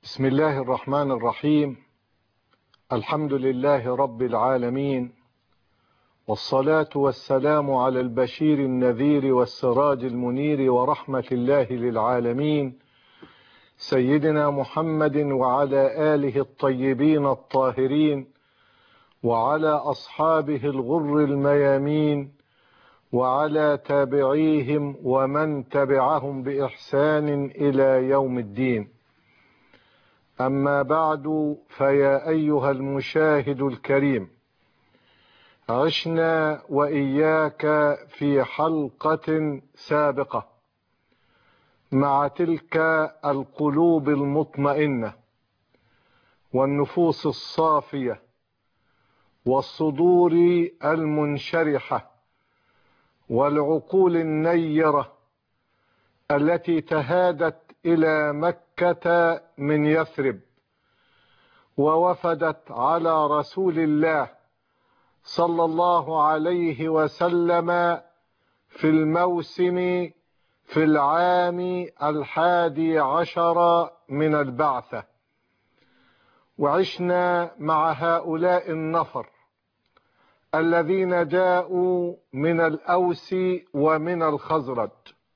بسم الله الرحمن الرحيم. الحمد لله رب العالمين، والصلاة والسلام على البشير النذير والسراج المنير ورحمة الله للعالمين سيدنا محمد وعلى آله الطيبين الطاهرين وعلى أصحابه الغر الميامين وعلى تابعيهم ومن تبعهم بإحسان إلى يوم الدين. أما بعد، فيا أيها المشاهد الكريم، عشنا وإياك في حلقة سابقة مع تلك القلوب المطمئنة والنفوس الصافية والصدور المنشرحة والعقول النيرة التي تهادت إلى مكة من يثرب ووفدت على رسول الله صلى الله عليه وسلم في الموسم في العام 11 من البعثة. وعشنا مع هؤلاء النفر الذين جاءوا من الأوس ومن الخزرج،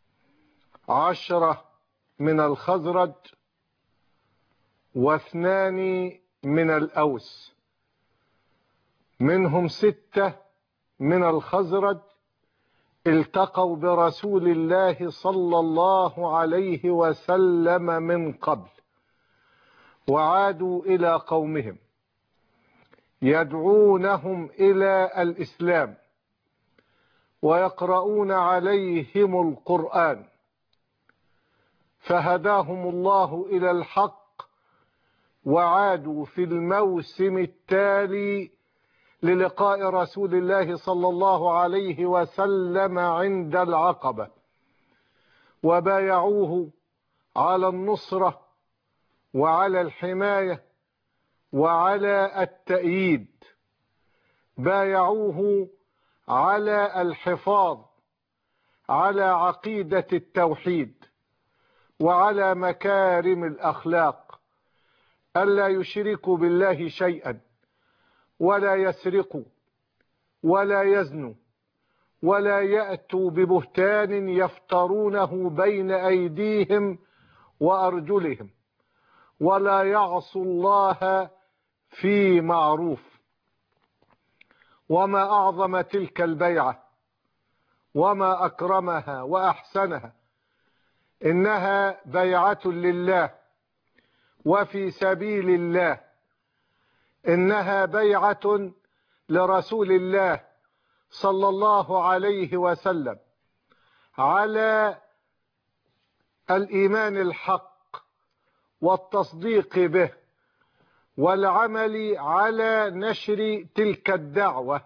10 من الخزرج و2 من الأوس، منهم 6 من الخزرج التقوا برسول الله صلى الله عليه وسلم من قبل وعادوا إلى قومهم يدعونهم إلى الإسلام ويقرؤون عليهم القرآن، فهداهم الله إلى الحق وعادوا في الموسم التالي للقاء رسول الله صلى الله عليه وسلم عند العقبة، وبايعوه على النصرة وعلى الحماية وعلى التأييد، بايعوه على الحفاظ على عقيدة التوحيد وعلى مكارم الأخلاق، ألا يشركوا بالله شيئا ولا يسرقوا ولا يزنوا ولا يأتوا ببهتان يفترونه بين أيديهم وأرجلهم، ولا يعصوا الله في معروف. وما أعظم تلك البيعة وما أكرمها وأحسنها، إنها بيعة لله وفي سبيل الله، إنها بيعة لرسول الله صلى الله عليه وسلم على الإيمان الحق والتصديق به والعمل على نشر تلك الدعوة.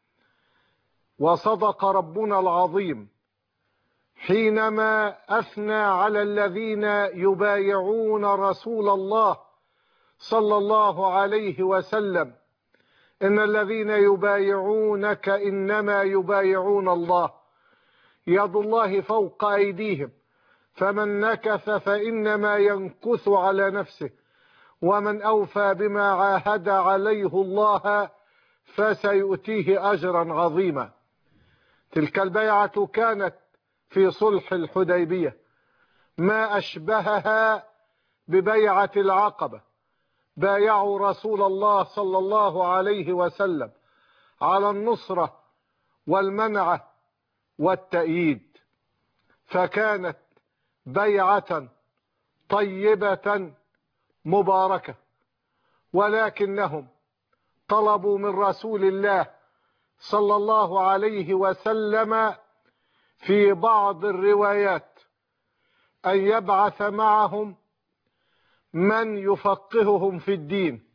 وصدق ربنا العظيم حينما أثنى على الذين يبايعون رسول الله صلى الله عليه وسلم: إن الذين يبايعونك إنما يبايعون الله، يد الله فوق أيديهم، فمن نكث فإنما ينكث على نفسه، ومن أوفى بما عاهد عليه الله فسيؤتيه أجرا عظيما. تلك البيعة كانت في صلح الحديبية، ما أشبهها ببيعة العقبة. بايعوا رسول الله صلى الله عليه وسلم على النصرة والمنعة والتأييد، فكانت بيعة طيبة مباركة. ولكنهم طلبوا من رسول الله صلى الله عليه وسلم في بعض الروايات أن يبعث معهم من يفقههم في الدين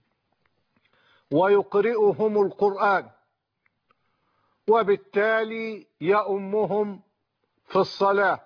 ويقرئهم القرآن، وبالتالي يؤمهم في الصلاة.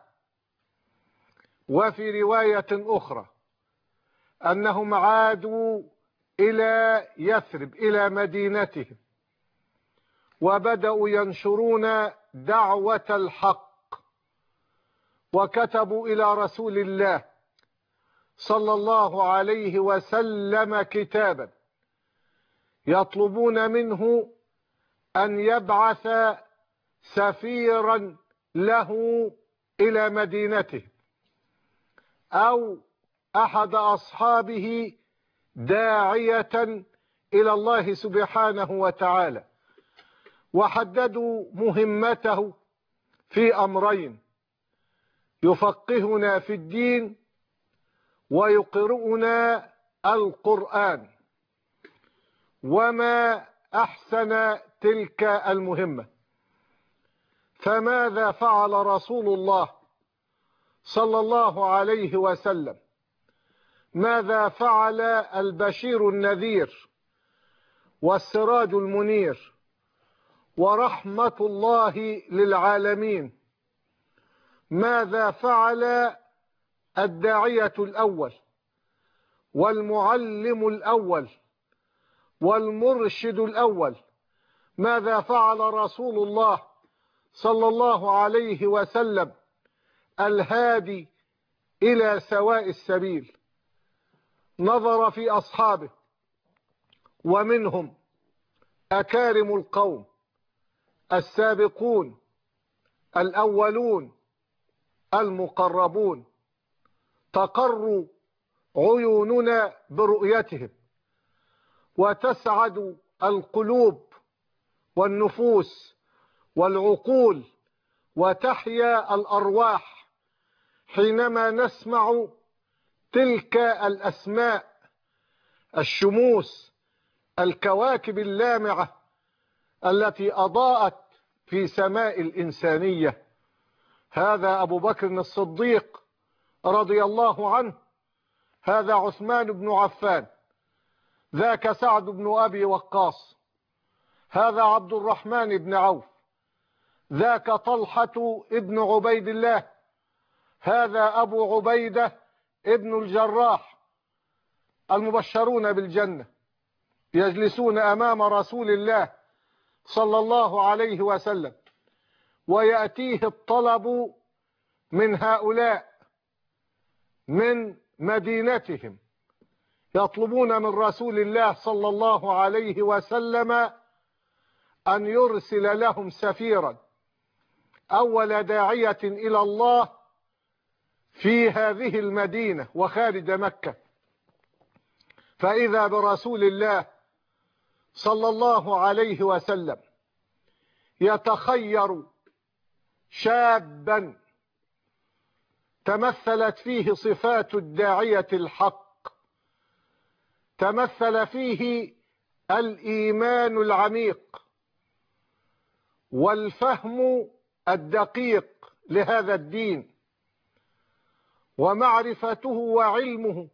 وفي رواية أخرى أنهم عادوا إلى يثرب إلى مدينتهم وبدأوا ينشرون دعوة الحق، وكتبوا إلى رسول الله صلى الله عليه وسلم كتابا يطلبون منه أن يبعث سفيرا له إلى مدينته أو أحد أصحابه داعية إلى الله سبحانه وتعالى، وحددوا مهمته في أمرين: يفقهنا في الدين ويقرؤنا القرآن. وما أحسن تلك المهمة. فماذا فعل رسول الله صلى الله عليه وسلم؟ ماذا فعل البشير النذير والسراج المنير ورحمة الله للعالمين؟ ماذا فعل الداعية الأول والمعلم الأول والمرشد الأول؟ ماذا فعل رسول الله صلى الله عليه وسلم الهادي إلى سواء السبيل؟ نظر في أصحابه، ومنهم أكارم القوم السابقون الأولون المقربون، تقر عيوننا برؤيتهم، وتسعد القلوب والنفوس والعقول، وتحيا الأرواح حينما نسمع تلك الأسماء الشموس، الكواكب اللامعة التي أضاءت في سماء الإنسانية. هذا أبو بكر الصديق رضي الله عنه، هذا عثمان بن عفان، ذاك سعد بن أبي وقاص، هذا عبد الرحمن بن عوف، ذاك طلحة ابن عبيد الله، هذا أبو عبيدة ابن الجراح، المبشرون بالجنة، يجلسون أمام رسول الله صلى الله عليه وسلم، ويأتيه الطلب من هؤلاء من مدينتهم، يطلبون من رسول الله صلى الله عليه وسلم أن يرسل لهم سفيرا، أول داعية إلى الله في هذه المدينة وخارج مكة. فإذا برسول الله صلى الله عليه وسلم يتخير شابا تمثلت فيه صفات الداعية الحق، تمثل فيه الإيمان العميق والفهم الدقيق لهذا الدين، ومعرفته وعلمه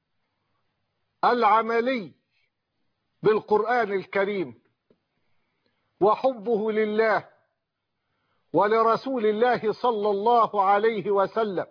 العملي بالقرآن الكريم، وحبه لله ولرسول الله صلى الله عليه وسلم.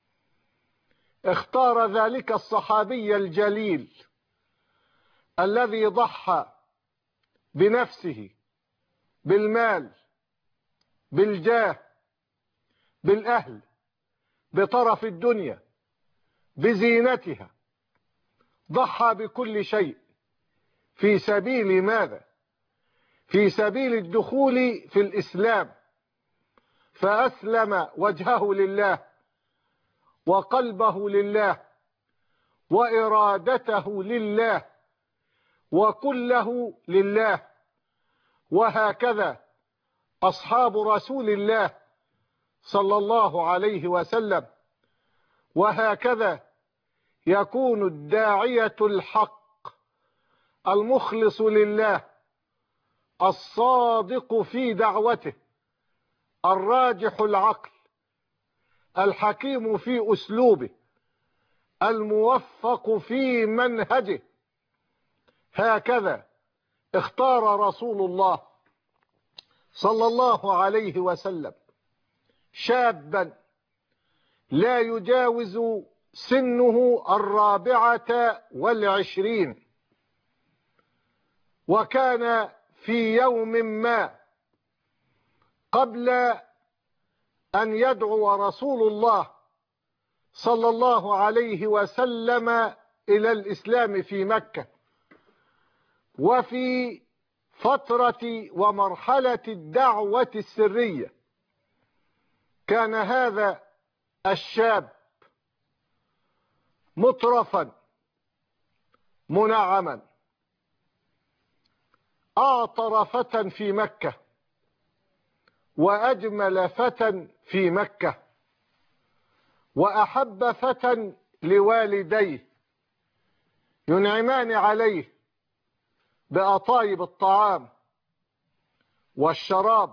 اختار ذلك الصحابي الجليل الذي ضحى بنفسه، بالمال، بالجاه، بالأهل، بطرف الدنيا، بزينتها، ضحى بكل شيء في سبيل ماذا؟ في سبيل الدخول في الإسلام، فأسلم وجهه لله وقلبه لله وإرادته لله وكله لله. وهكذا أصحاب رسول الله صلى الله عليه وسلم، وهكذا يكون الداعية الحق المخلص لله، الصادق في دعوته، الراجح العقل، الحكيم في أسلوبه، الموفق في منهجه. هكذا اختار رسول الله صلى الله عليه وسلم شابا لا يجاوز سنه 24، وكان في يوم ما قبل أن يدعو رسول الله صلى الله عليه وسلم إلى الإسلام في مكة، وفي فترة ومرحلة الدعوة السرية كان هذا الشاب مترفا منعما، أعطر فتى في مكة وأجمل فتى في مكة، وأحب فتى لوالديه ينعمان عليه بأطايب الطعام والشراب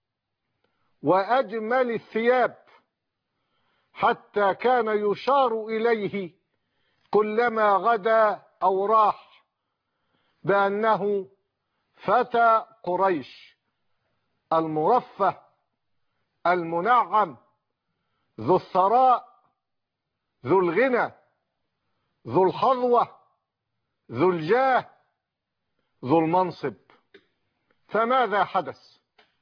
وأجمل الثياب، حتى كان يشار إليه كلما غدا أو راح بأنه فتى قريش المرفه المنعم ذو الثراء ذو الغنى ذو الحظوة ذو الجاه ذو المنصب. فماذا حدث؟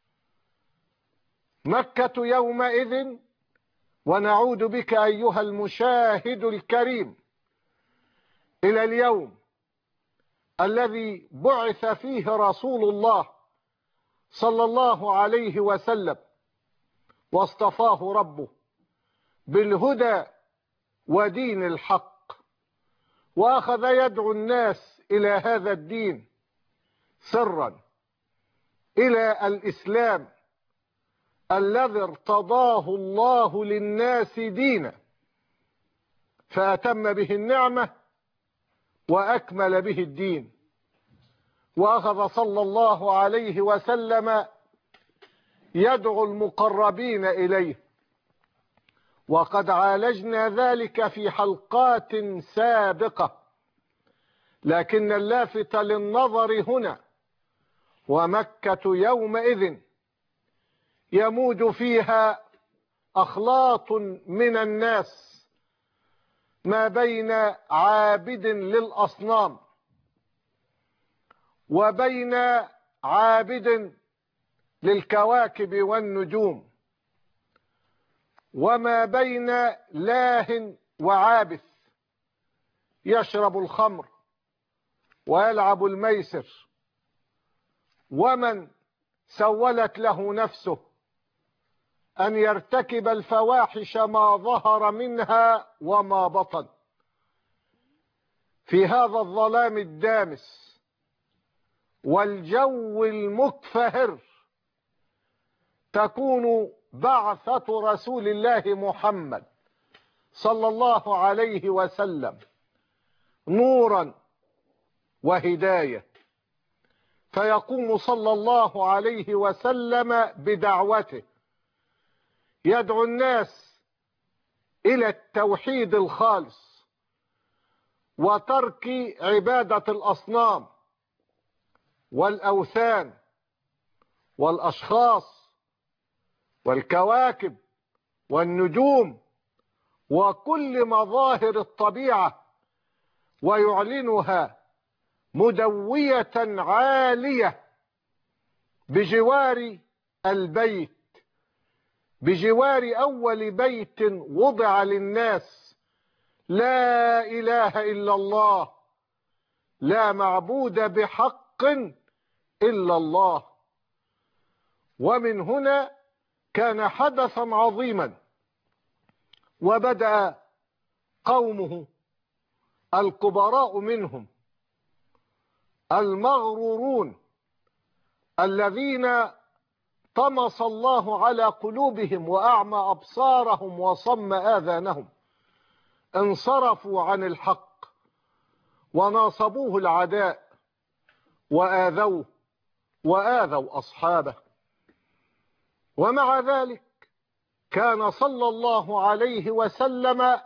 مكة يومئذ، ونعود بك أيها المشاهد الكريم إلى اليوم الذي بعث فيه رسول الله صلى الله عليه وسلم واصطفاه ربه بالهدى ودين الحق، وأخذ يدعو الناس إلى هذا الدين سرا، إلى الإسلام الذي ارتضاه الله للناس دينا، فأتم به النعمة وأكمل به الدين. وأخذ صلى الله عليه وسلم يدعو المقربين إليه، وقد عالجنا ذلك في حلقات سابقة، لكن اللافت للنظر هنا ومكة يومئذ يموج فيها أخلاط من الناس، ما بين عابد للأصنام وبين عابد للكواكب والنجوم، وما بين لاه وعابث يشرب الخمر ويلعب الميسر، ومن سولت له نفسه أن يرتكب الفواحش ما ظهر منها وما بطن. في هذا الظلام الدامس والجو المكفهر تكون بعثة رسول الله محمد صلى الله عليه وسلم نورا وهداية، فيقوم صلى الله عليه وسلم بدعوته يدعو الناس إلى التوحيد الخالص وترك عبادة الأصنام والأوثان والأشخاص والكواكب والنجوم وكل مظاهر الطبيعة، ويعلنها مدوية عالية بجوار البيت، بجوار أول بيت وضع للناس: لا إله إلا الله، لا معبود بحق إلا الله. ومن هنا كان حدثا عظيما، وبدأ قومه الكبراء منهم المغرورون الذين طمس الله على قلوبهم وأعمى أبصارهم وصم آذانهم، انصرفوا عن الحق وناصبوه العداء وآذوه وآذوا أصحابه. ومع ذلك كان صلى الله عليه وسلم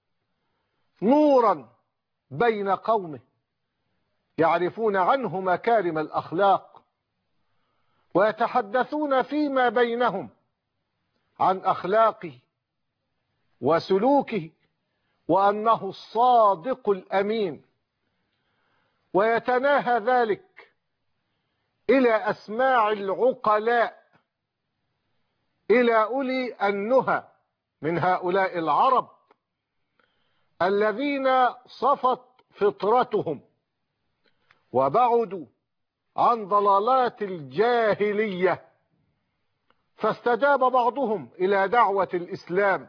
نورا بين قومه يعرفون عنه مكارم الأخلاق، ويتحدثون فيما بينهم عن أخلاقه وسلوكه وأنه الصادق الأمين، ويتناهى ذلك إلى أسماع العقلاء، إلى أولي النهى من هؤلاء العرب الذين صفت فطرتهم وبعدوا عن ضلالات الجاهلية، فاستجاب بعضهم إلى دعوة الإسلام،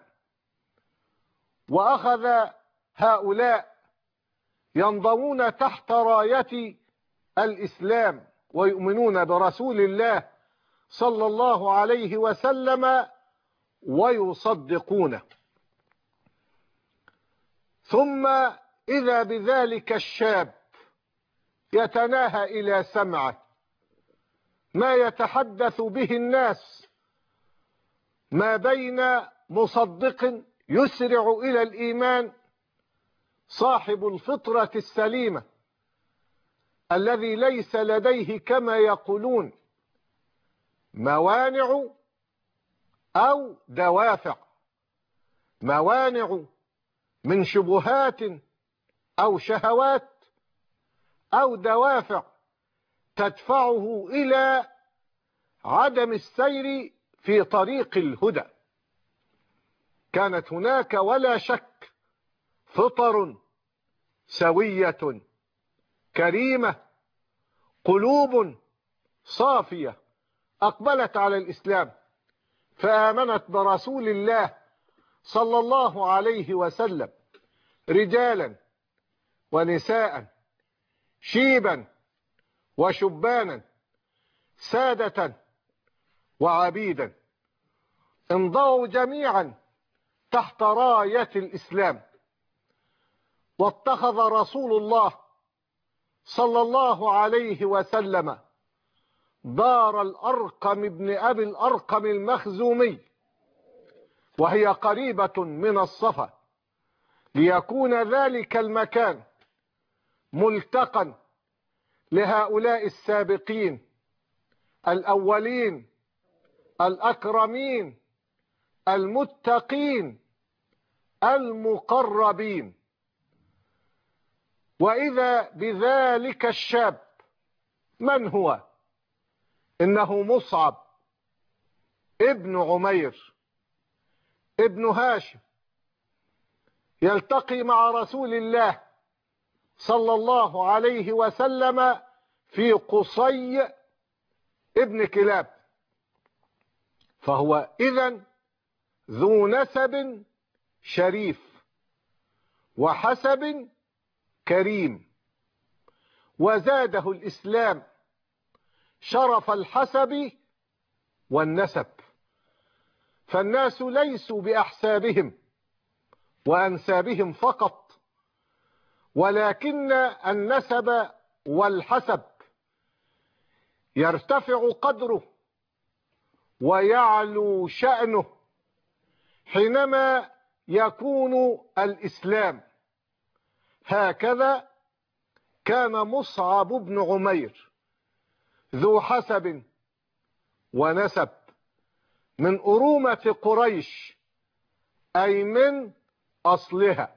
وأخذ هؤلاء ينضمون تحت راية الإسلام ويؤمنون برسول الله صلى الله عليه وسلم ويصدقونه. ثم إذا بذلك الشاب يتناهى إلى سمعه ما يتحدث به الناس ما بين مصدق يسرع إلى الإيمان صاحب الفطرة السليمة الذي ليس لديه كما يقولون موانع أو دوافع، موانع من شبهات أو شهوات، أو دوافع تدفعه إلى عدم السير في طريق الهدى. كانت هناك ولا شك فطر سوية كريمة، قلوب صافية أقبلت على الإسلام فآمنت برسول الله صلى الله عليه وسلم، رجالا ونساء، شيبا وشبانا، سادة وعبيدا، انضووا جميعا تحت راية الإسلام. واتخذ رسول الله صلى الله عليه وسلم دار الأرقم ابن أبي الأرقم المخزومي، وهي قريبة من الصفا، ليكون ذلك المكان ملتقا لهؤلاء السابقين الأولين الأكرمين المتقين المقربين. وإذا بذلك الشاب، من هو؟ إنه مصعب ابن عمير ابن هاشم، يلتقي مع رسول الله صلى الله عليه وسلم في قصي ابن كلاب، فهو إذن ذو نسب شريف وحسب كريم، وزاده الإسلام شرف الحسب والنسب، فالناس ليسوا بأحسابهم وأنسابهم فقط، ولكن النسب والحسب يرتفع قدره ويعلو شأنه حينما يكون الإسلام. هكذا كان مصعب بن عمير ذو حسب ونسب من أرومة قريش، أي من أصلها،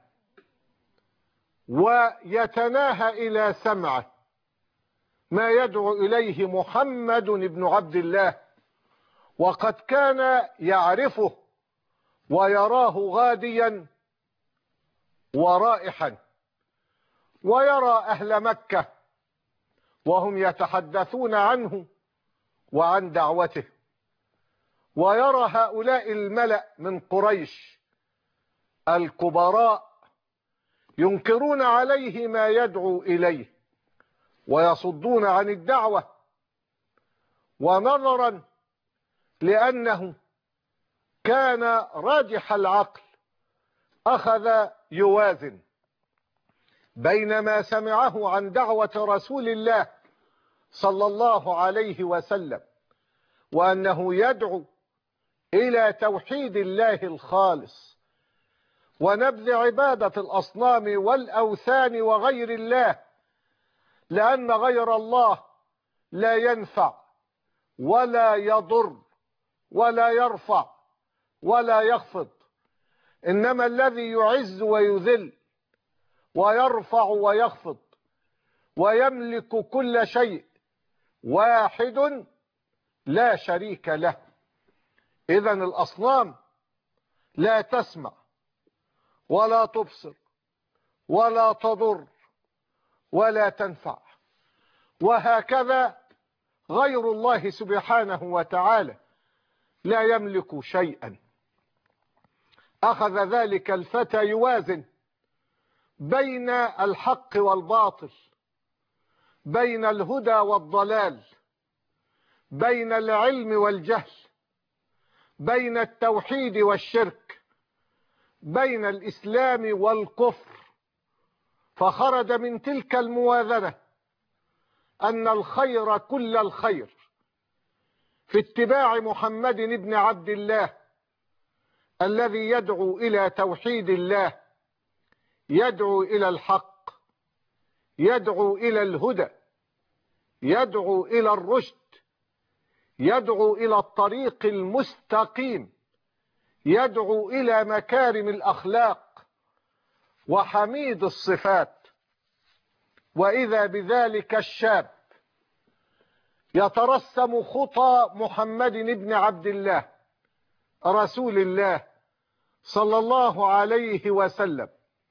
ويتناهى إلى سمعه ما يدعو إليه محمد بن عبد الله، وقد كان يعرفه ويراه غاديا ورائحا، ويرى أهل مكة وهم يتحدثون عنه وعن دعوته، ويرى هؤلاء الملأ من قريش الكبراء ينكرون عليه ما يدعو إليه ويصدون عن الدعوة، ونظرا لأنه كان راجح العقل أخذ يوازن بين ما سمعه عن دعوة رسول الله صلى الله عليه وسلم، وأنه يدعو إلى توحيد الله الخالص ونبذ عبادة الأصنام والأوثان وغير الله، لأن غير الله لا ينفع ولا يضر ولا يرفع ولا يخفض، إنما الذي يعز ويذل ويرفع ويخفض ويملك كل شيء واحد لا شريك له. إذن الأصنام لا تسمع ولا تبصر ولا تضر ولا تنفع. وهكذا غير الله سبحانه وتعالى لا يملك شيئا. أخذ ذلك الفتى يوازن بين الحق والباطل، بين الهدى والضلال، بين العلم والجهل، بين التوحيد والشرك، بين الإسلام والكفر. فخرج من تلك الموازنة أن الخير كل الخير في اتباع محمد بن عبد الله الذي يدعو إلى توحيد الله، يدعو إلى الحق، يدعو إلى الهدى، يدعو إلى الرشد، يدعو إلى الطريق المستقيم، يدعو إلى مكارم الأخلاق وحميد الصفات. وإذا بذلك الشاب يترسم خطى محمد بن عبد الله رسول الله صلى الله عليه وسلم.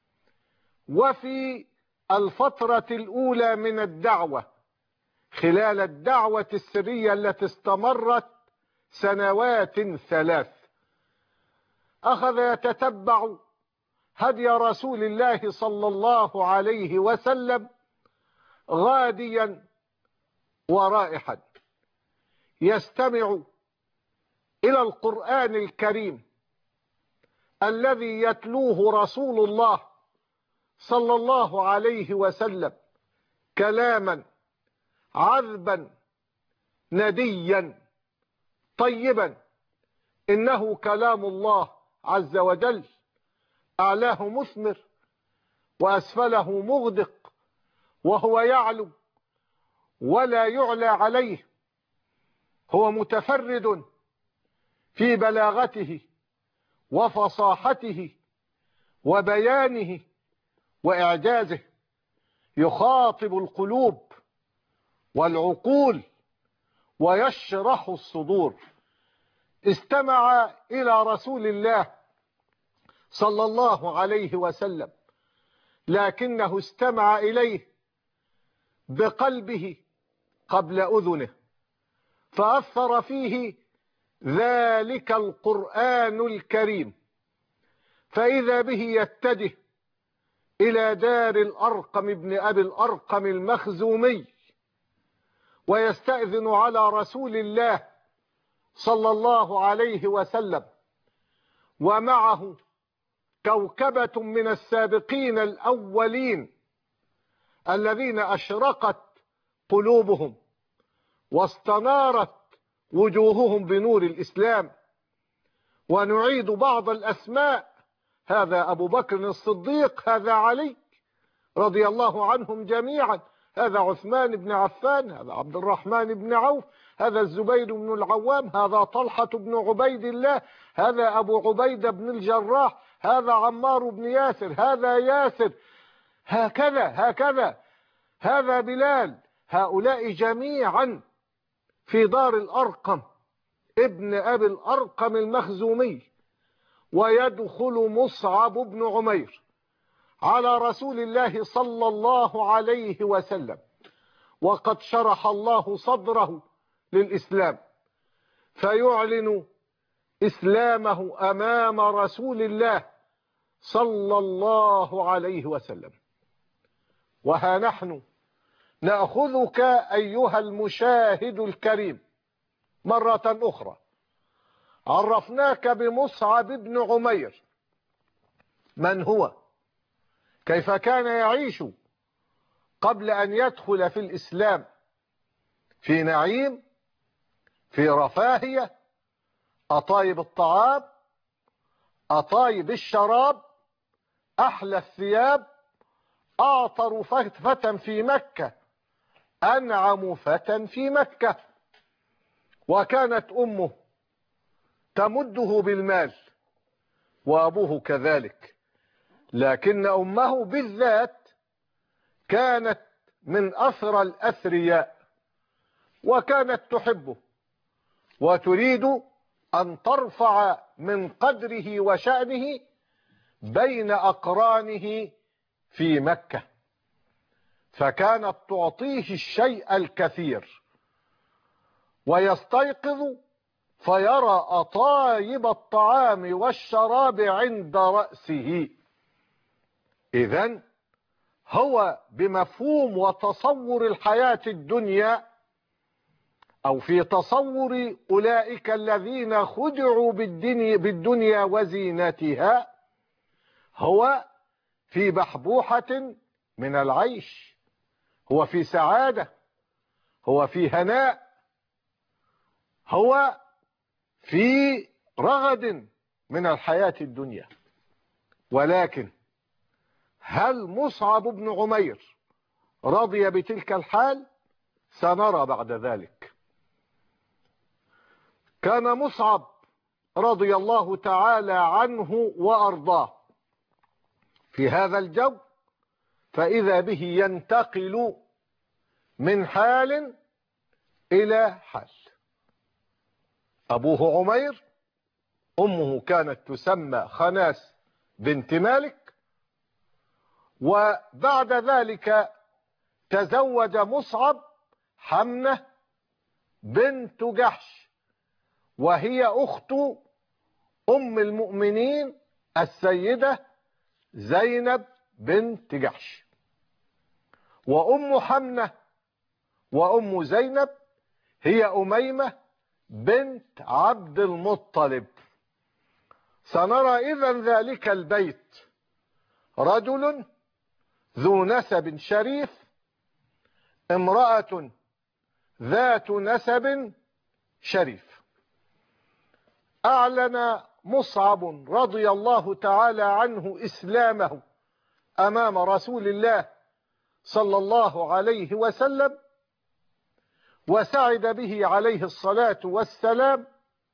وفي الفترة الأولى من الدعوة، خلال الدعوة السرية التي استمرت سنوات 3، أخذ يتتبع هدي رسول الله صلى الله عليه وسلم غاديا ورائحا، يستمع إلى القرآن الكريم الذي يتلوه رسول الله صلى الله عليه وسلم كلاما عذبا نديا طيبا. إنه كلام الله عز وجل، أعلاه مثمر وأسفله مغدق، وهو يعلو ولا يعلى عليه. هو متفرد في بلاغته وفصاحته وبيانه وإعجازه، يخاطب القلوب والعقول ويشرح الصدور. استمع إلى رسول الله صلى الله عليه وسلم، لكنه استمع إليه بقلبه قبل أذنه، فأثر فيه ذلك القرآن الكريم، فإذا به يتجه إلى دار الأرقم ابن أبي الأرقم المخزومي، ويستأذن على رسول الله صلى الله عليه وسلم، ومعه كوكبة من السابقين الأولين الذين أشرقت قلوبهم واستنارت وجوههم بنور الإسلام. ونعيد بعض الأسماء: هذا أبو بكر الصديق، هذا علي رضي الله عنهم جميعا، هذا عثمان بن عفان، هذا عبد الرحمن بن عوف، هذا الزبير بن العوام، هذا طلحة بن عبيد الله، هذا أبو عبيدة بن الجراح، هذا عمار بن ياسر، هذا ياسر، هكذا هذا بلال. هؤلاء جميعا في دار الأرقم ابن أبي الأرقم المخزومي. ويدخل مصعب بن عمير على رسول الله صلى الله عليه وسلم وقد شرح الله صدره للإسلام، فيعلن إسلامه أمام رسول الله صلى الله عليه وسلم. وها نحن نأخذك أيها المشاهد الكريم مرة أخرى. عرفناك بمصعب بن عمير، من هو؟ كيف كان يعيش قبل أن يدخل في الإسلام؟ في نعيم، في رفاهية، أطايب الطعام، أطايب الشراب، أحلى الثياب، أعطر فتى في مكة، أنعم فتى في مكة. وكانت أمه تمده بالمال وأبوه كذلك، لكن أمه بالذات كانت من أثرى الأثرياء، وكانت تحبه وتريد أن ترفع من قدره وشأنه بين أقرانه في مكة، فكانت تعطيه الشيء الكثير، ويستيقظ فيرى أطايب الطعام والشراب عند رأسه. إذن هو بمفهوم وتصور الحياة الدنيا، أو في تصور أولئك الذين خدعوا بالدنيا وزينتها، هو في بحبوحة من العيش، هو في سعادة، هو في هناء، هو في رغد من الحياة الدنيا. ولكن هل مصعب بن عمير رضي بتلك الحال؟ سنرى بعد ذلك. كان مصعب رضي الله تعالى عنه وأرضاه في هذا الجو، فإذا به ينتقل من حال إلى حال. أبوه عمير، أمه كانت تسمى خناس بنت مالك، وبعد ذلك تزوج مصعب حمنة بنت جحش، وهي أخت أم المؤمنين السيدة زينب بنت جحش. وأم حمنة وأم زينب هي أميمة بنت عبد المطلب. سنرى إذن ذلك البيت رجل ذو نسب شريف، امرأة ذات نسب شريف. أعلن مصعب رضي الله تعالى عنه إسلامه أمام رسول الله صلى الله عليه وسلم، وسعد به عليه الصلاة والسلام،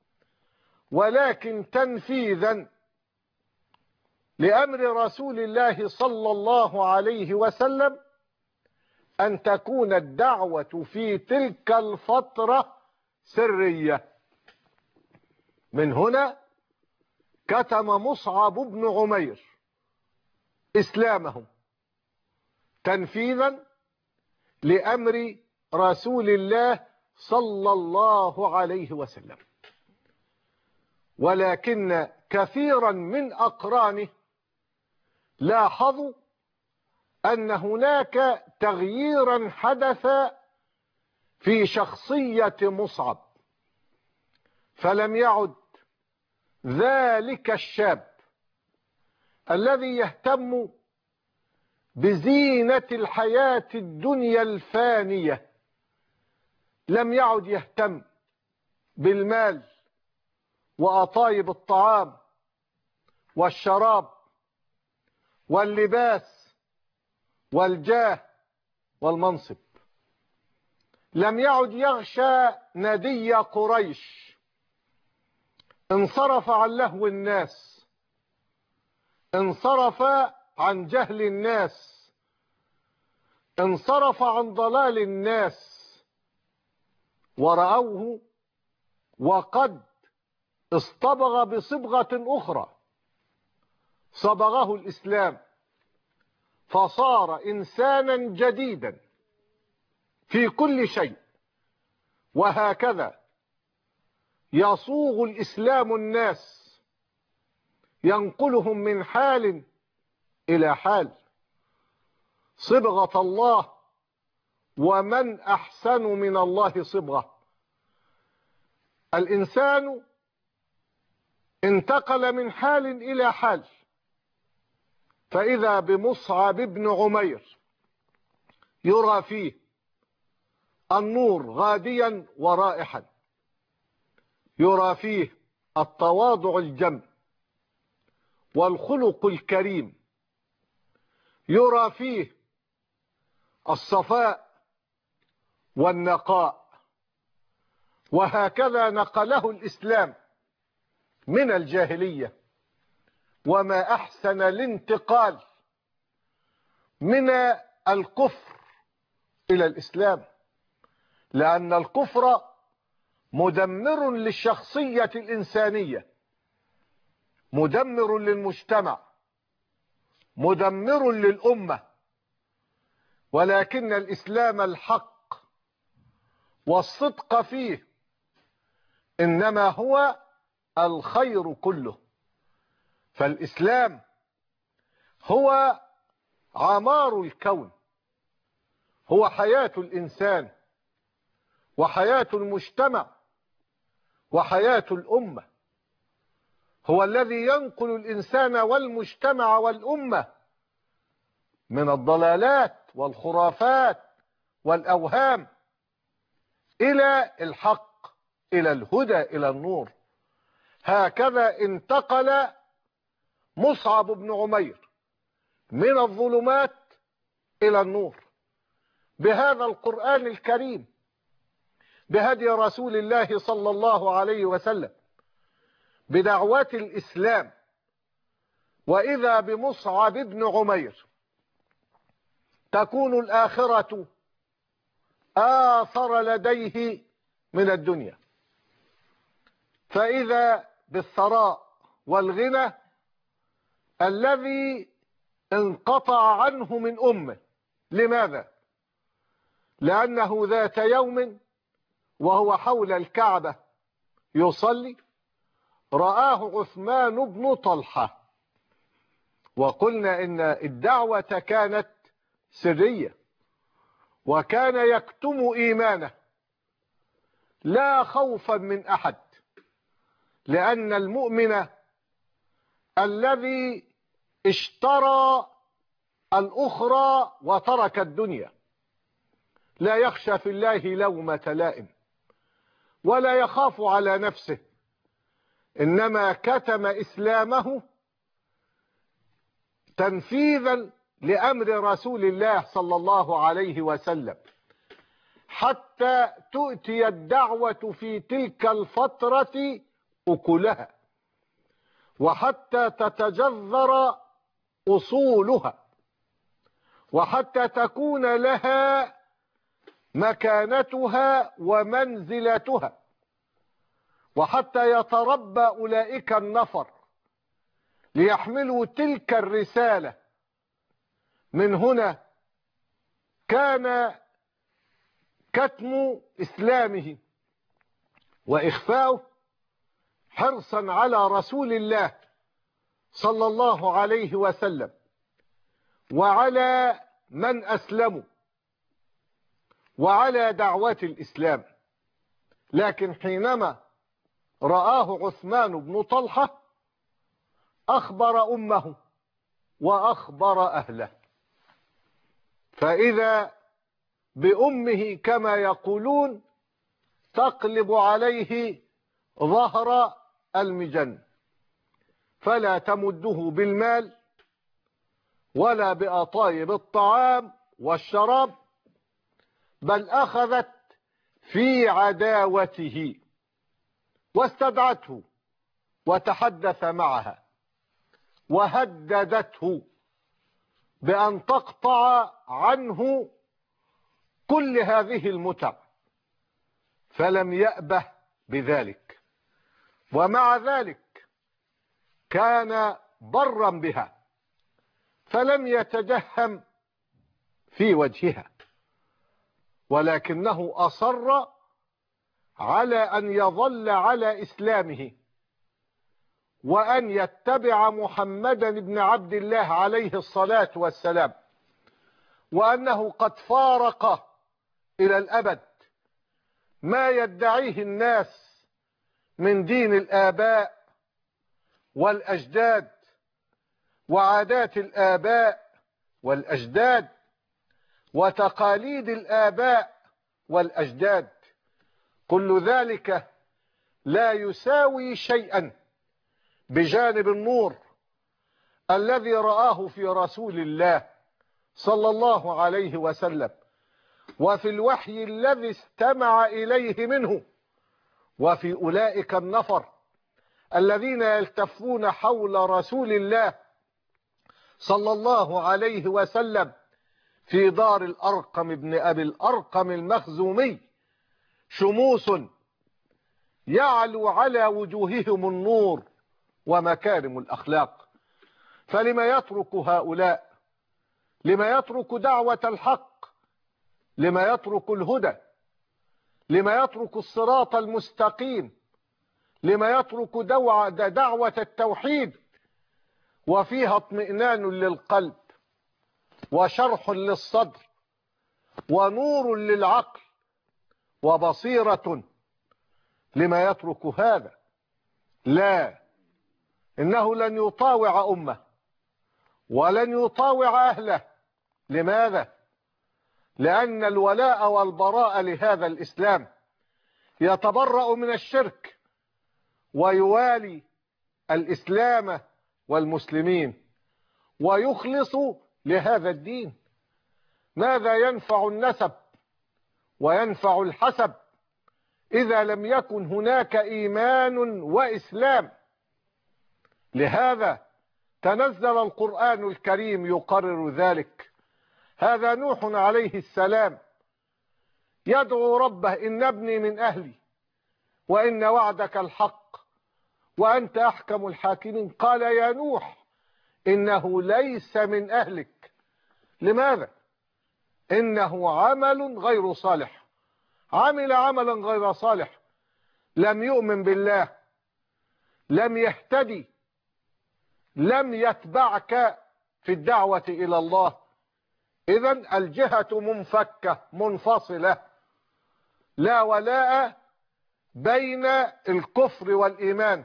ولكن تنفيذا لأمر رسول الله صلى الله عليه وسلم أن تكون الدعوة في تلك الفترة سرية. من هنا كتم مصعب بن عمير إسلامه تنفيذا لأمر رسول الله صلى الله عليه وسلم. ولكن كثيرا من أقرانه لاحظوا أن هناك تغييرا حدث في شخصية مصعب، فلم يعد ذلك الشاب الذي يهتم بزينة الحياة الدنيا الفانية، لم يعد يهتم بالمال وأطايب الطعام والشراب واللباس والجاه والمنصب. لم يعد يغشى ندي قريش، انصرف عن لهو الناس، انصرف عن جهل الناس، انصرف عن ضلال الناس، ورأوه وقد اصطبغ بصبغة أخرى صبغه الإسلام، فصار إنسانا جديدا في كل شيء. وهكذا يصوغ الإسلام الناس، ينقلهم من حال إلى حال. صبغة الله، ومن أحسن من الله صبغة. الإنسان انتقل من حال إلى حال، فإذا بمصعب بن عمير يرى فيه النور غاديا ورائحا، يرى فيه التواضع الجم والخلق الكريم، يرى فيه الصفاء والنقاء. وهكذا نقله الإسلام من الجاهلية. وما أحسن الانتقال من الكفر إلى الإسلام، لأن الكفر مدمر للشخصية الإنسانية، مدمر للمجتمع، مدمر للأمة، ولكن الإسلام الحق والصدق فيه إنما هو الخير كله. فالإسلام هو عمار الكون، هو حياة الإنسان وحياة المجتمع وحياة الأمة، هو الذي ينقل الإنسان والمجتمع والأمة من الضلالات والخرافات والأوهام إلى الحق، إلى الهدى، إلى النور. هكذا انتقل مصعب بن عمير من الظلمات إلى النور بهذا القرآن الكريم، بهدي رسول الله صلى الله عليه وسلم، بدعوة الإسلام. وإذا بمصعب بن عمير تكون الآخرة آثر لديه من الدنيا، فإذا بالثراء والغنى الذي انقطع عنه من أمه. لماذا؟ لأنه ذات يوم وهو حول الكعبة يصلي رآه عثمان بن طلحة، وقلنا إن الدعوة كانت سرية وكان يكتم إيمانه لا خوفا من أحد، لأن المؤمن الذي اشترى الأخرى وترك الدنيا لا يخشى في الله لومة لائم ولا يخاف على نفسه، إنما كتم إسلامه تنفيذا لأمر رسول الله صلى الله عليه وسلم، حتى تؤتي الدعوة في تلك الفترة أكلها، وحتى تتجذر أصولها، وحتى تكون لها مكانتها ومنزلتها، وحتى يتربى أولئك النفر ليحملوا تلك الرسالة. من هنا كان كتم إسلامه وإخفاؤه حرصا على رسول الله صلى الله عليه وسلم وعلى من أسلموا وعلى دعوة الإسلام. لكن حينما رآه عثمان بن طلحة أخبر أمه وأخبر أهله، فإذا بأمه كما يقولون تقلب عليه ظهر المجن، فلا تمده بالمال ولا بأطايب الطعام والشراب، بل أخذت في عداوته واستدعته وتحدث معها وهددته بأن تقطع عنه كل هذه المتع، فلم يأبه بذلك، ومع ذلك كان برا بها فلم يتجهم في وجهها، ولكنه أصر على أن يظل على إسلامه وأن يتبع محمدا بن عبد الله عليه الصلاة والسلام، وأنه قد فارق إلى الأبد ما يدعيه الناس من دين الآباء والأجداد وعادات الآباء والأجداد وتقاليد الآباء والأجداد. كل ذلك لا يساوي شيئا بجانب النور الذي رآه في رسول الله صلى الله عليه وسلم، وفي الوحي الذي استمع إليه منه، وفي أولئك النفر الذين يلتفون حول رسول الله صلى الله عليه وسلم في دار الأرقم ابن أبي الأرقم المخزومي، شموس يعلو على وجوههم النور ومكارم الأخلاق. فلما يترك هؤلاء؟ لما يترك دعوة الحق؟ لما يترك الهدى؟ لما يترك الصراط المستقيم؟ لما يترك دعوة التوحيد وفيها اطمئنان للقلب وشرح للصدر ونور للعقل وبصيرة؟ لما يترك هذا؟ لا، إنه لن يطاوع أمة ولن يطاوع أهله. لماذا؟ لأن الولاء والبراء لهذا الإسلام يتبرأ من الشرك ويوالي الإسلام والمسلمين ويخلص لهذا الدين. ماذا ينفع النسب وينفع الحسب إذا لم يكن هناك إيمان وإسلام؟ لهذا تنزل القرآن الكريم يقرر ذلك. هذا نوح عليه السلام يدعو ربه: إن ابني من أهلي وإن وعدك الحق وأنت أحكم الحاكمين. قال: يا نوح إنه ليس من أهلك. لماذا؟ إنه عمل غير صالح. عمل عملا غير صالح، لم يؤمن بالله، لم يهتدي، لم يتبعك في الدعوة إلى الله. إذن الجهة منفكة منفصلة، لا ولاء بين الكفر والإيمان،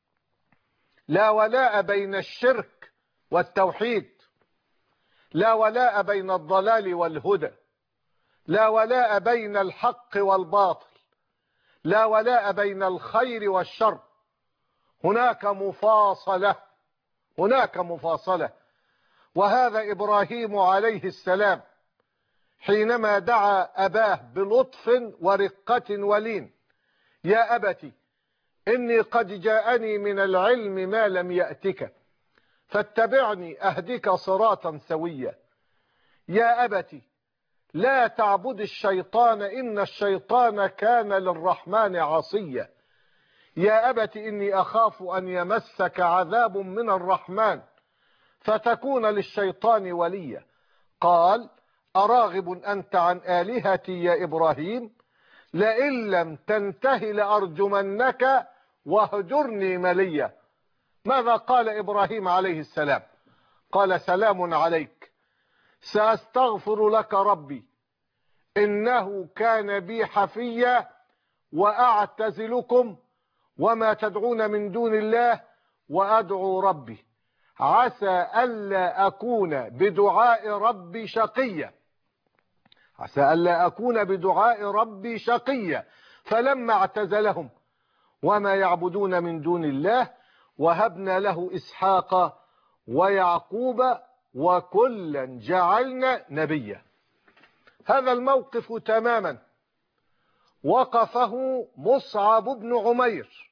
لا ولاء بين الشرك والتوحيد، لا ولاء بين الضلال والهدى، لا ولاء بين الحق والباطل، لا ولاء بين الخير والشر. هناك مفاصلة، هناك مفاصلة. وهذا إبراهيم عليه السلام حينما دعا أباه بلطف ورقة ولين: يا أبت إني قد جاءني من العلم ما لم يأتك فاتبعني أهدك صراطا سويا. يا أبت لا تعبد الشيطان إن الشيطان كان للرحمن عصيا. يا أبت إني أخاف أن يمسك عذاب من الرحمن فتكون للشيطان وليا. قال: أراغب أنت عن آلهتي يا إبراهيم؟ لئن لم تنته لأرجمنك واهجرني مليا. ماذا قال إبراهيم عليه السلام؟ قال: سلام عليك سأستغفر لك ربي إنه كان بي حفيا وأعتزلكم وما تدعون من دون الله وأدعو ربي عسى ألا أكون بدعاء ربي شقيا. عسى ألا أكون بدعاء ربي شقيا. فلما اعتزلهم وما يعبدون من دون الله وهبنا له إسحاق ويعقوب وكلا جعلنا نبيا. هذا الموقف تماما وقفه مصعب بن عمير،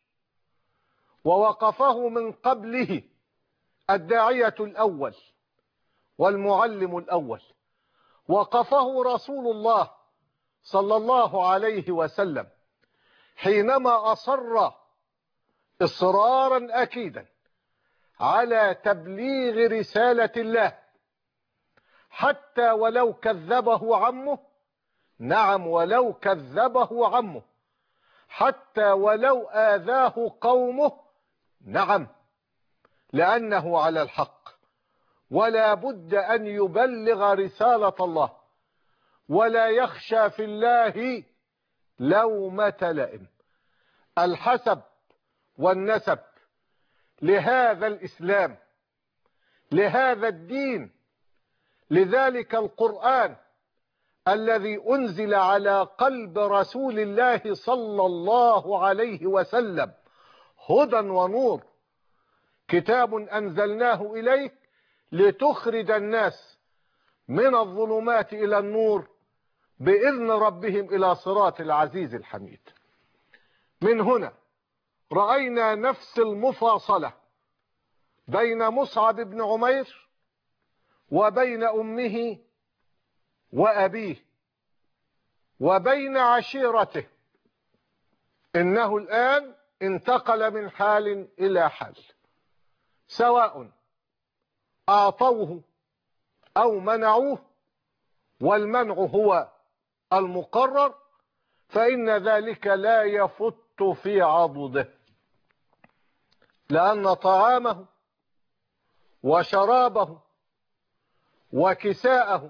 ووقفه من قبله الداعية الأول والمعلم الأول، وقفه رسول الله صلى الله عليه وسلم حينما أصر إصرارا أكيدا على تبليغ رسالة الله حتى ولو كذبه عمه. نعم، ولو كذبه عمه، حتى ولو آذاه قومه. نعم، لأنه على الحق ولا بد أن يبلغ رسالة الله ولا يخشى في الله لومة لائم. الحسب والنسب لهذا الإسلام، لهذا الدين، لذلك القرآن الذي أنزل على قلب رسول الله صلى الله عليه وسلم هدى ونور، كتاب أنزلناه إليك لتخرج الناس من الظلمات إلى النور بإذن ربهم إلى صراط العزيز الحميد. من هنا رأينا نفس المفاصلة بين مصعب بن عمير وبين أمه وأبيه وبين عشيرته. إنه الآن انتقل من حال إلى حال، سواء أعطوه أو منعوه، والمنع هو المقرر، فإن ذلك لا يفت في عضده، لأن طعامه وشرابه وكساءه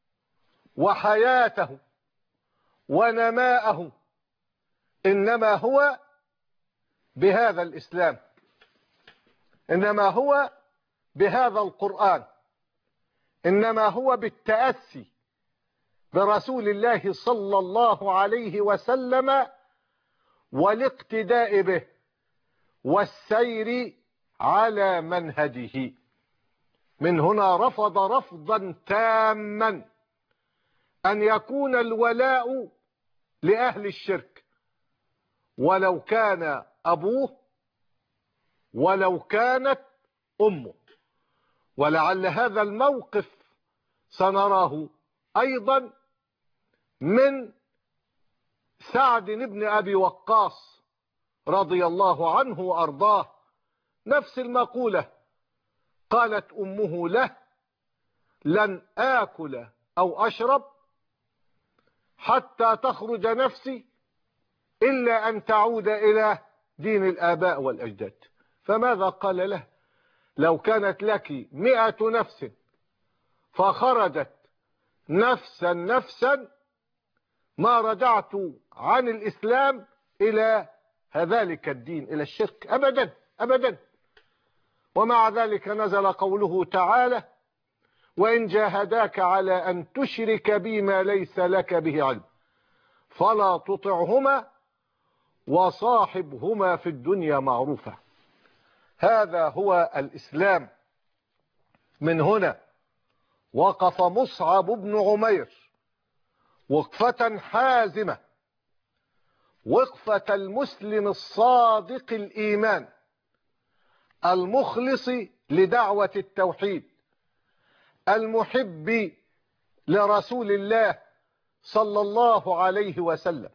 وحياته ونماءه إنما هو بهذا الإسلام، إنما هو بهذا القرآن، إنما هو بالتأسي برسول الله صلى الله عليه وسلم والاقتداء به والسير على منهجه. من هنا رفض رفضا تاما أن يكون الولاء لأهل الشرك، ولو كان أبوه ولو كانت أمه. ولعل هذا الموقف سنراه أيضا من سعد بن أبي وقاص رضي الله عنه وأرضاه، نفس المقولة، قالت أمه له: لن آكل أو أشرب حتى تخرج نفسي إلا أن تعود إلى دين الآباء والأجداد. فماذا قال له؟ لو كانت لك 100 نفس فخرجت نفسا نفسا ما رجعت عن الإسلام إلى ذلك الدين، إلى الشرك، أبدا أبدا. ومع ذلك نزل قوله تعالى: وإن جاهداك على أن تشرك بي ما ليس لك به علم فلا تطعهما وصاحبهما في الدنيا معروفا. هذا هو الإسلام. من هنا وقف مصعب بن عمير وقفة حازمة، وقفة المسلم الصادق الإيمان المخلص لدعوة التوحيد المحب لرسول الله صلى الله عليه وسلم،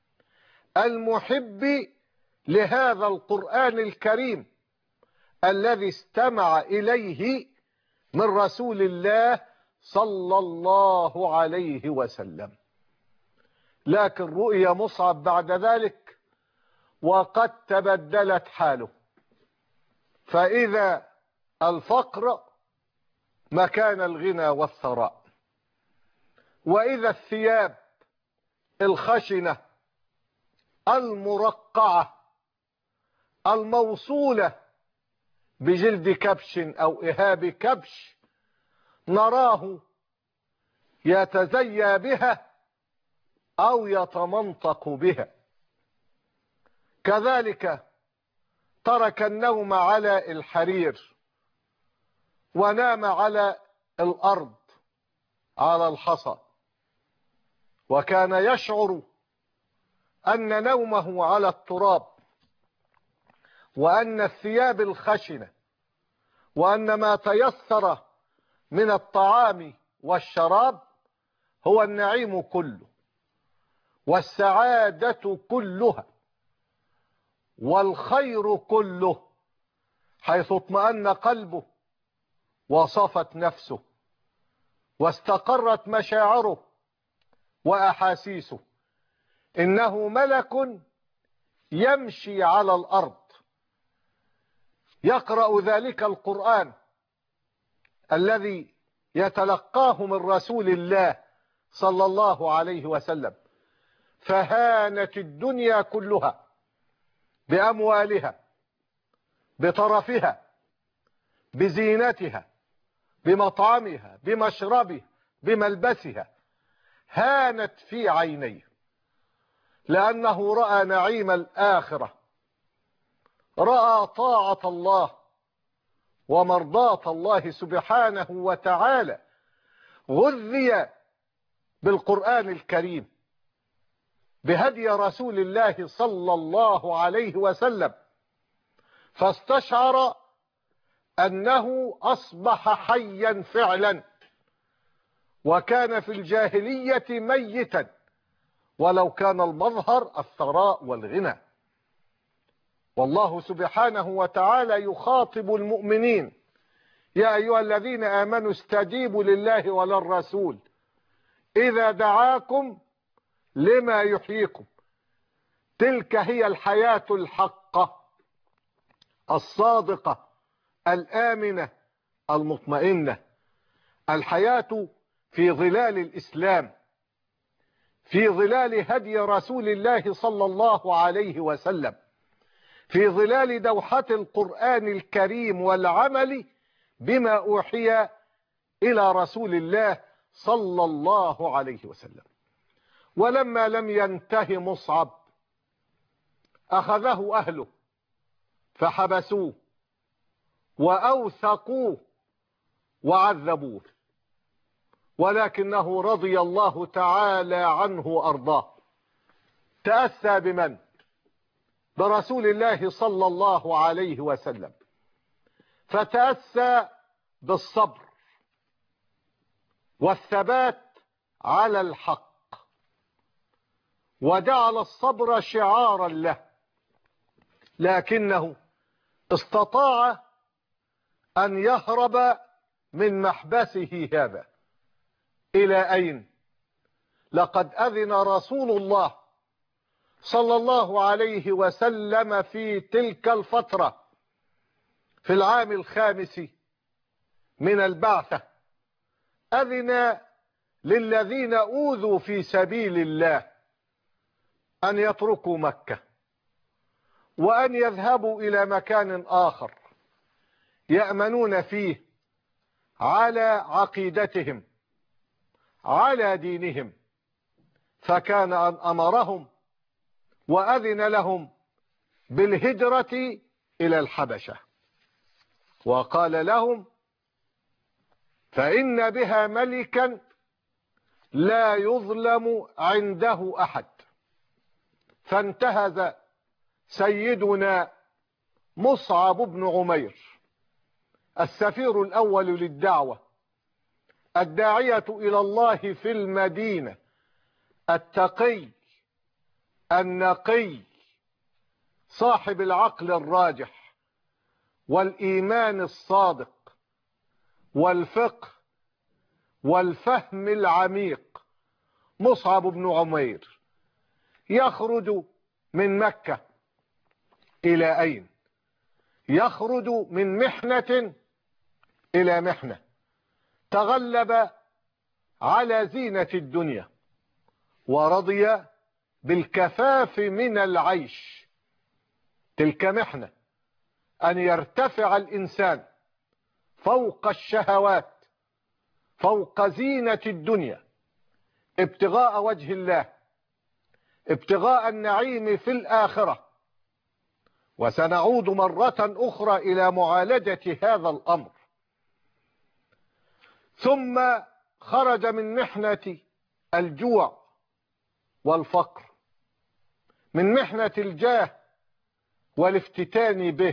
المحب لهذا القرآن الكريم الذي استمع إليه من رسول الله صلى الله عليه وسلم. لكن رؤي مصعب بعد ذلك وقد تبدلت حاله، فإذا الفقر مكان الغنى والثراء، وإذا الثياب الخشنة المرقعة الموصولة بجلد كبش أو إهاب كبش نراه يتزيى بها أو يتمنطق بها. كذلك ترك النوم على الحرير ونام على الأرض على الحصى، وكان يشعر أن نومه على التراب، وأن الثياب الخشنة وأن ما تيسر من الطعام والشراب هو النعيم كله والسعادة كلها والخير كله، حيث اطمأن قلبه وصفت نفسه واستقرت مشاعره وأحاسيسه. إنه ملك يمشي على الأرض يقرأ ذلك القرآن الذي يتلقاه من رسول الله صلى الله عليه وسلم، فهانت الدنيا كلها بأموالها بطرفها بزينتها بمطعمها بمشربها بملبسها، هانت في عينيه، لأنه رأى نعيم الآخرة، رأى طاعة الله ومرضاة الله سبحانه وتعالى، غذي بالقرآن الكريم بهدي رسول الله صلى الله عليه وسلم، فاستشعر أنه أصبح حيا فعلا، وكان في الجاهلية ميتا ولو كان المظهر الثراء والغنى. والله سبحانه وتعالى يخاطب المؤمنين يا أيها الذين آمنوا استجيبوا لله وللرسول إذا دعاكم لما يحييكم. تلك هي الحياة الحقة الصادقة الآمنة المطمئنة، الحياة في ظلال الإسلام، في ظلال هدي رسول الله صلى الله عليه وسلم، في ظلال دوحة القرآن الكريم والعمل بما أوحي إلى رسول الله صلى الله عليه وسلم. ولما لم ينته مصعب أخذه أهله فحبسوه وأوثقوه وعذبوه، ولكنه رضي الله تعالى عنه وأرضاه. تأسى بمن؟ برسول الله صلى الله عليه وسلم، فتأسى بالصبر والثبات على الحق، وجعل الصبر شعارا له، لكنه استطاع أن يهرب من محبسه هذا. إلى أين؟ لقد أذن رسول الله صلى الله عليه وسلم في تلك الفترة في العام 5 من البعثة، أذن للذين أوذوا في سبيل الله أن يتركوا مكة وأن يذهبوا إلى مكان آخر يأمنون فيه على عقيدتهم على دينهم. فكان أن أمرهم وأذن لهم بالهجرة إلى الحبشة، وقال لهم: فإن بها ملكا لا يظلم عنده أحد. فانتهز سيدنا مصعب بن عمير السفير الأول للدعوة، الداعية إلى الله في المدينة، التقي النقي صاحب العقل الراجح والإيمان الصادق والفقه والفهم العميق، مصعب بن عمير يخرج من مكة إلى أين؟ يخرج من محنة إلى محنة. تغلب على زينة الدنيا ورضي بالكفاف من العيش. تلك محنة، أن يرتفع الإنسان فوق الشهوات، فوق زينة الدنيا، ابتغاء وجه الله، ابتغاء النعيم في الآخرة. وسنعود مرة أخرى إلى معالجة هذا الأمر. ثم خرج من محنة الجوع والفقر، من محنة الجاه والافتتان به،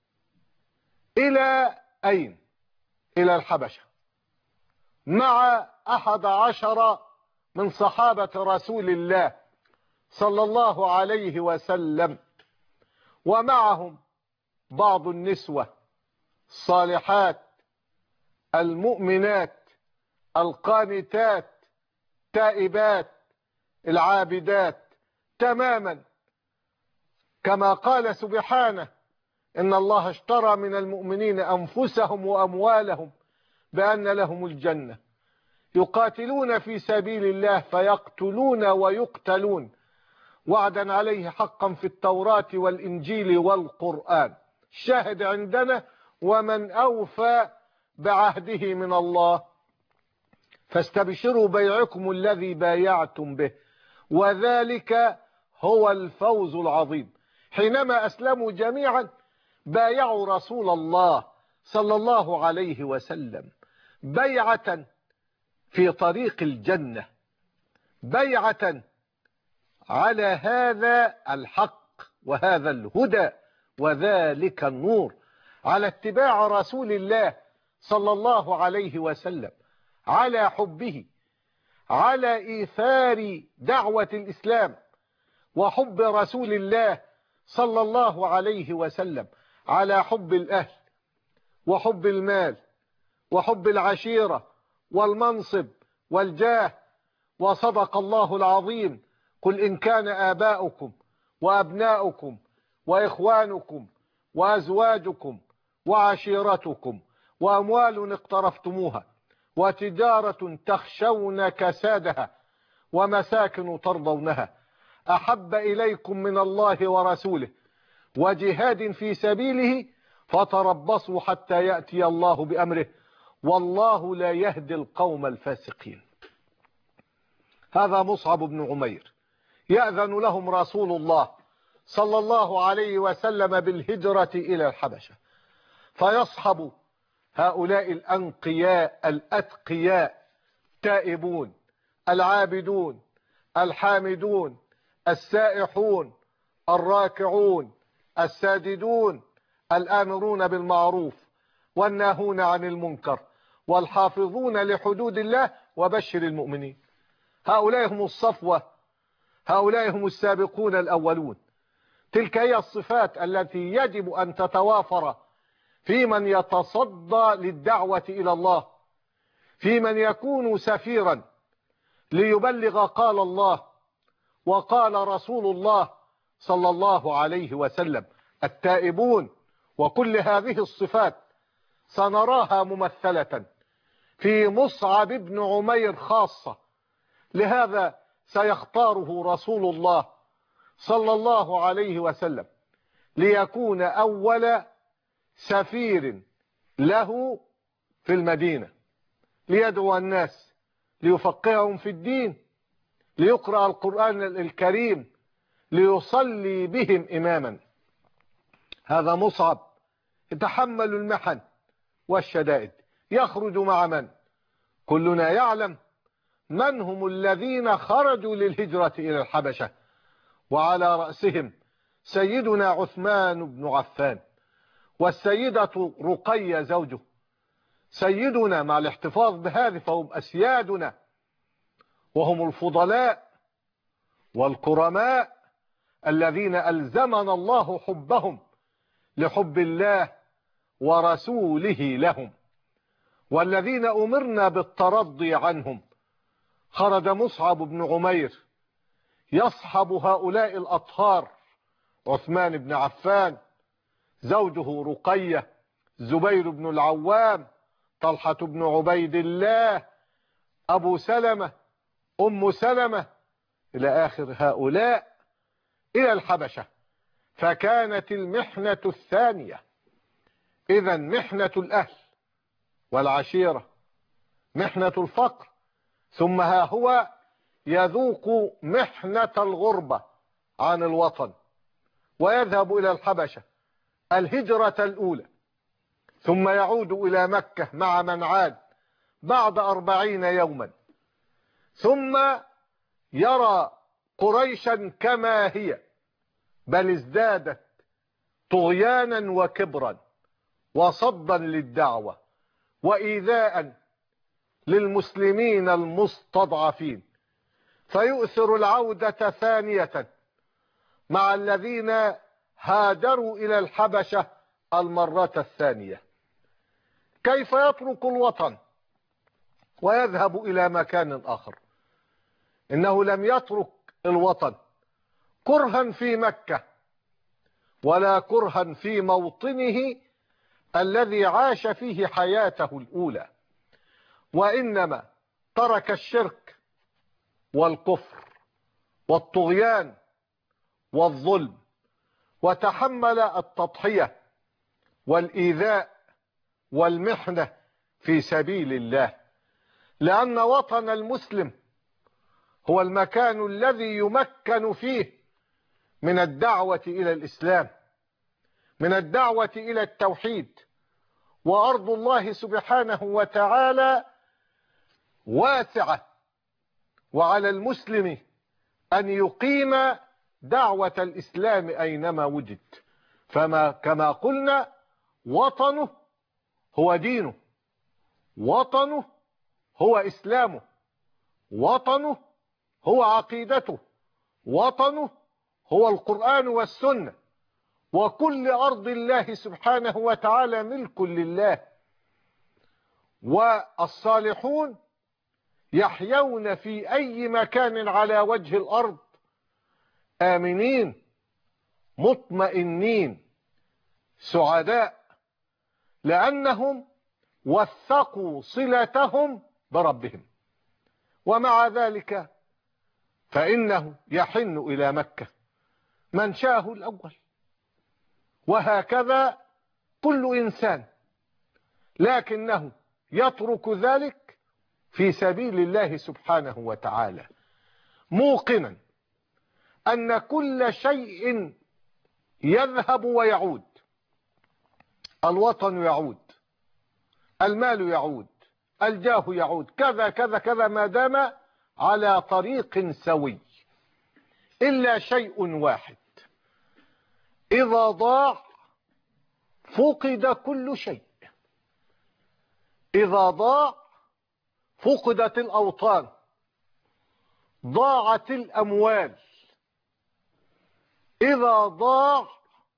إلى أين؟ إلى الحبشة، مع 11 من صحابة رسول الله صلى الله عليه وسلم، ومعهم بعض النسوة الصالحات المؤمنات القانتات التائبات العابدات، تماما كما قال سبحانه: إن الله اشترى من المؤمنين أنفسهم وأموالهم بأن لهم الجنة يقاتلون في سبيل الله فيقتلون ويقتلون وعدا عليه حقا في التوراة والإنجيل والقرآن. الشاهد عندنا: ومن أوفى بعهده من الله فاستبشروا بيعكم الذي بايعتم به وذلك هو الفوز العظيم. حينما أسلموا جميعا بايعوا رسول الله صلى الله عليه وسلم بيعة في طريق الجنة، بيعة على هذا الحق وهذا الهدى وذلك النور، على اتباع رسول الله صلى الله عليه وسلم، على حبه، على إيثار دعوة الإسلام وحب رسول الله صلى الله عليه وسلم، على حب الأهل وحب المال وحب العشيرة والمنصب والجاه. وصدق الله العظيم: قل إن كان آباؤكم وأبناؤكم وإخوانكم وأزواجكم وعشيرتكم وأموال اقترفتموها وتجارة تخشون كسادها ومساكن ترضونها أحب إليكم من الله ورسوله وجهاد في سبيله فتربصوا حتى يأتي الله بأمره والله لا يهدي القوم الفاسقين. هذا مصعب بن عمير يأذن لهم رسول الله صلى الله عليه وسلم بالهجرة إلى الحبشة، فيصحب هؤلاء الأنقياء الأتقياء التائبون العابدون الحامدون السائحون الراكعون الساجدون الآمرون بالمعروف والناهون عن المنكر والحافظون لحدود الله وبشر المؤمنين. هؤلاء هم الصفوة، هؤلاء هم السابقون الأولون. تلك هي الصفات التي يجب أن تتوافر في من يتصدى للدعوة إلى الله، في من يكون سفيرا ليبلغ قال الله وقال رسول الله صلى الله عليه وسلم. التائبون وكل هذه الصفات سنراها ممثلة في مصعب بن عمير خاصة. لهذا سيختاره رسول الله صلى الله عليه وسلم ليكون أول سفير له في المدينة، ليدعو الناس، ليفقههم في الدين، ليقرأ القرآن الكريم، ليصلي بهم إماما. هذا مصعب يتحمل المحن والشدائد، يخرج مع من؟ كلنا يعلم من هم الذين خرجوا للهجرة إلى الحبشة، وعلى رأسهم سيدنا عثمان بن عفان والسيدة رقية زوجه. سيدنا مع الاحتفاظ بهذه فهم أسيادنا، وهم الفضلاء والكرماء الذين ألزمنا الله حبهم لحب الله ورسوله لهم، والذين أمرنا بالترضي عنهم. خرج مصعب بن عمير يصحب هؤلاء الأطهار: عثمان بن عفان، زوجه رقية، زبير بن العوام، طلحة بن عبيد الله، أبو سلمة، أم سلمة، إلى آخر هؤلاء، إلى الحبشة. فكانت المحنة الثانية. إذن محنة الأهل والعشيرة، محنة الفقر، ثم ها هو يذوق محنة الغربة عن الوطن ويذهب إلى الحبشة الهجرة الأولى، ثم يعود إلى مكة مع من عاد بعد 40 يوما، ثم يرى قريشا كما هي، بل ازدادت طغيانا وكبرا وصدا للدعوة وإيذاء للمسلمين المستضعفين، فيؤثر العودة ثانية مع الذين هاجروا إلى الحبشة المرة الثانية. كيف يترك الوطن ويذهب إلى مكان آخر؟ إنه لم يترك الوطن كرها في مكة ولا كرها في موطنه الذي عاش فيه حياته الأولى، وإنما ترك الشرك والكفر والطغيان والظلم، وتحمل التضحية والإيذاء والمحنة في سبيل الله، لأن وطن المسلم هو المكان الذي يمكن فيه من الدعوة إلى الإسلام، من الدعوة إلى التوحيد. وأرض الله سبحانه وتعالى واسعة، وعلى المسلم أن يقيم دعوة الإسلام أينما وجد. كما قلنا، وطنه هو دينه، وطنه هو إسلامه، وطنه هو عقيدته، وطنه هو القرآن والسنة. وكل أرض الله سبحانه وتعالى ملك لله، والصالحون يحيون في أي مكان على وجه الأرض آمنين مطمئنين سعداء، لأنهم وثقوا صلتهم بربهم. ومع ذلك فإنه يحن إلى مكة من شاه الأول، وهكذا كل إنسان، لكنه يترك ذلك في سبيل الله سبحانه وتعالى، موقنا أن كل شيء يذهب ويعود. الوطن يعود، المال يعود، الجاه يعود، كذا كذا كذا، ما دام على طريق سوي، إلا شيء واحد: إذا ضاع فقد كل شيء. إذا ضاع فقدت الأوطان، ضاعت الأموال. إذا ضاع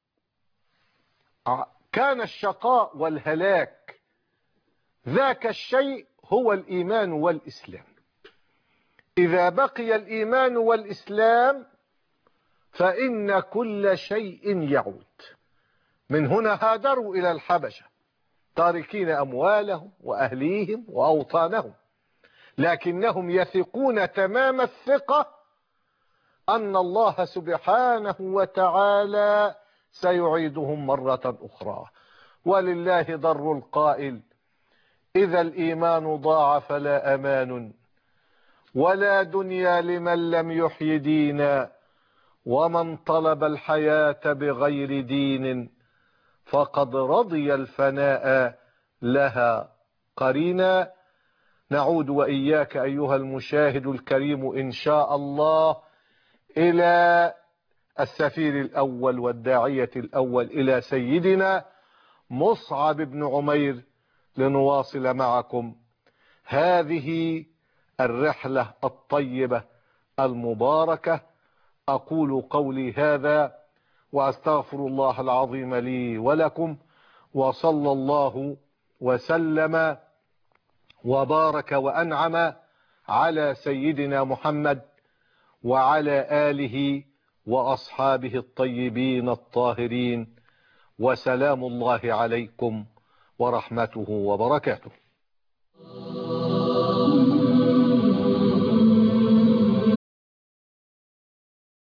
كان الشقاء والهلاك. ذاك الشيء هو الإيمان والإسلام. إذا بقي الإيمان والإسلام فإن كل شيء يعود. من هنا هاجروا إلى الحبشة تاركين أموالهم وأهليهم وأوطانهم، لكنهم يثقون تمام الثقة أن الله سبحانه وتعالى سيعيدهم مرة أخرى. ولله ضر القائل: إذا الإيمان ضاع فلا أمان، ولا دنيا لمن لم يحي دينا، ومن طلب الحياة بغير دين فقد رضي الفناء لها قرينا. نعود وإياك أيها المشاهد الكريم إن شاء الله إلى السفير الأول والداعية الأول، إلى سيدنا مصعب بن عمير، لنواصل معكم هذه الرحلة الطيبة المباركة. أقول قولي هذا وأستغفر الله العظيم لي ولكم، وصلى الله وسلم وبارك وأنعم على سيدنا محمد وعلى آله وأصحابه الطيبين الطاهرين، وسلام الله عليكم ورحمته وبركاته.